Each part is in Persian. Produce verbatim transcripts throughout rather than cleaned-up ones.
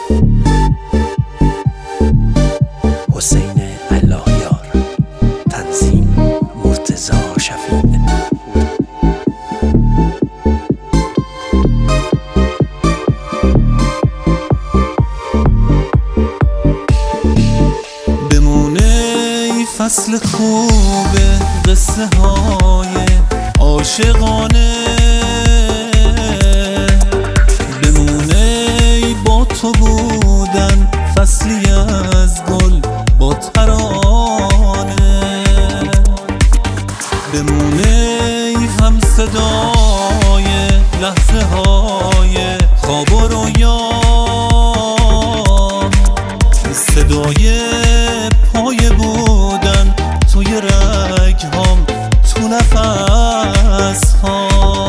حسین اللهیار، تنظیم مرتضی شفیع. فصل خوب قصه های عاشقانه بمونه، با تو بودن فصلی از گل با ترانه بمونه، هم صدای لحظه های خواب و رویا، صدای پای بودن توی رگ هم، تو نفس ها.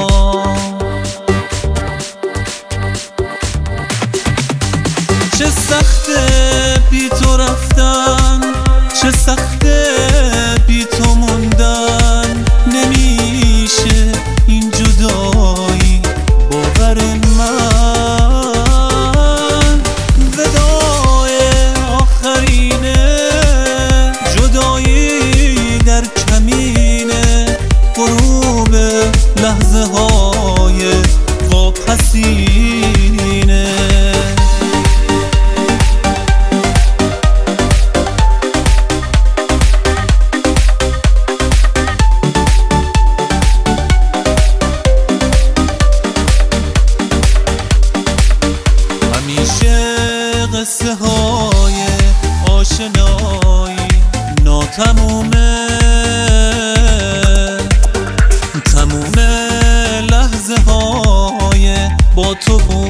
چه سخته بی تو رفتن، چه سخته بی تو موندن، نمیشه این جدایی باور من. وداع آخرینه، جدایی در کمینه، غروب لحظه های واپسینه. همیشه قصه های آشنایی ناتمومه، تموم لحظه های با تو